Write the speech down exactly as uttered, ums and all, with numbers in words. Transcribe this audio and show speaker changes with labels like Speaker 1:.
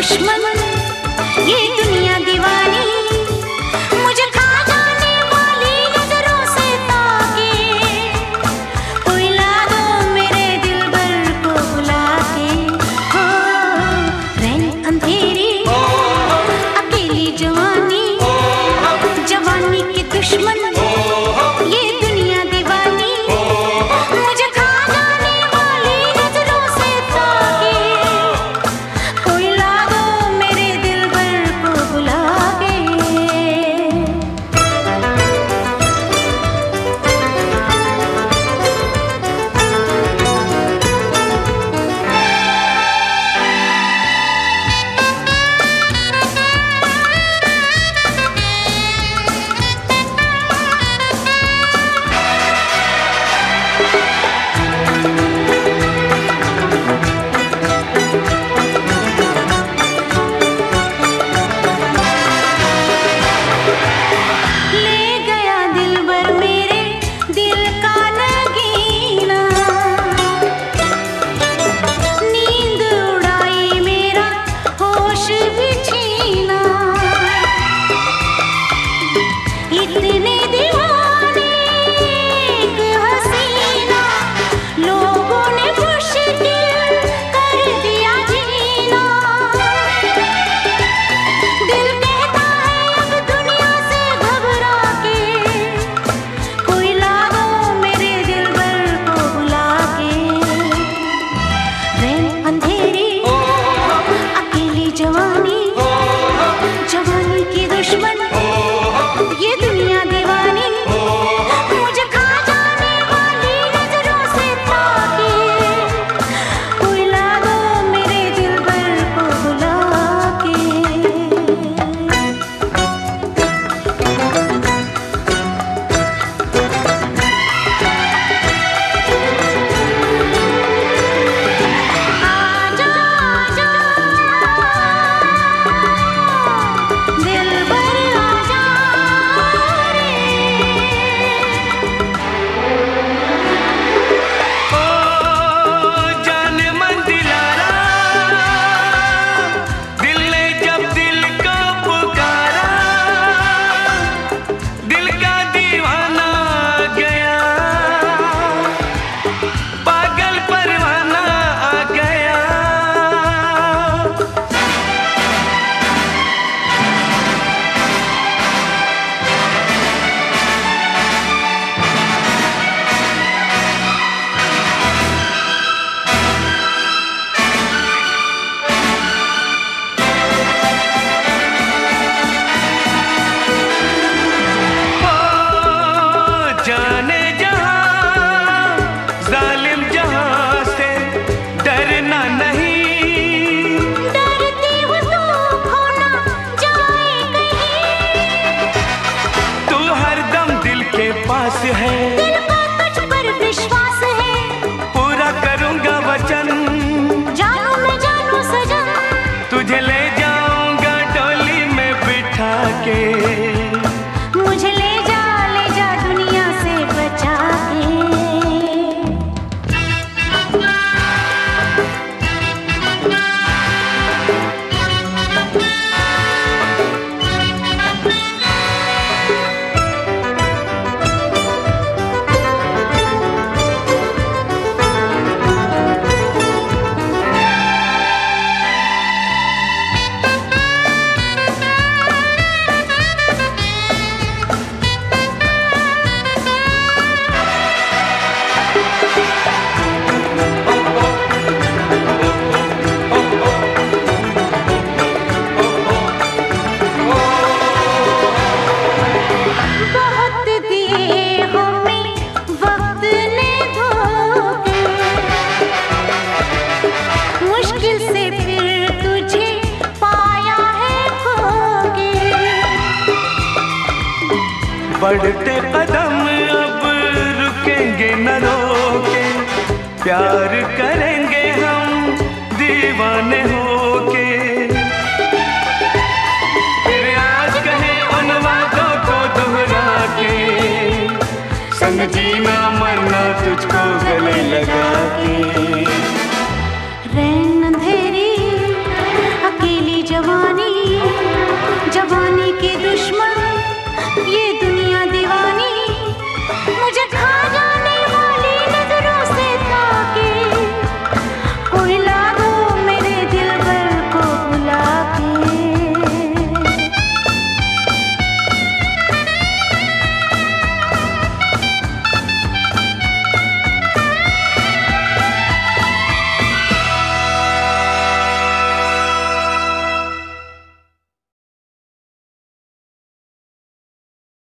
Speaker 1: दुश्मन ये दुनिया दीवानी, मुझे खा जाने वाली नजरों से ताके, कोई ला दो मेरे दिलबर को बुला के। हो रैन अंधेरी अकेली जवानी, जवानी के दुश्मन ये दुनिया दीवानी, मुझे खा जाने वाली नजरों से ताके, कोई ला दो मेरे दिलबर को बुला के। ले गया दिलबर मेरे दिल का नगीना, नींद उड़ाई मेरा होश भी छीना, इतने दीवाने एक हसीना, लोगों ने मुश्किल कर दिया जीना। दिल कहता है अब दुनिया से घबरा के, कोई ला दो मेरे दिलबर को बुला के। रैन अंधेरी अकेली जवानी, जवानी की दुश्मन ये दुनिया दीवानी, मुझे खा जाने वाली नजरों से ताके, कोई ला दो मेरे दिलबर को बुला के। आजा आजा दिलबर आजा रे।
Speaker 2: ओ जाने मन दिलारा, दिल ने जब दिल को पुकारा, दिल का दीवाना गया, पागल परवाना आ गया। ओ जाने जहां जालिम जहां से डरना नहीं,
Speaker 1: डरती हूँ तू खो ना जाए कहीं,
Speaker 2: तू हरदम दिल के पास है,
Speaker 1: दिल का तुझ पर विश्वास है,
Speaker 2: पूरा करूंगा वचन,
Speaker 1: जानू मैं जानू सजन,
Speaker 2: तुझे ले जाऊंगा डोली में बिठा के।
Speaker 1: मुझे ले जा ले जा दुनिया से बचा के। बहुत दिए हमें वक्त ने धोखे, मुश्किल से फिर तुझे पाया है खो के।
Speaker 2: बढ़ते कदम अब रुकेंगे न रोके, प्यार करेंगे हम दीवाने हो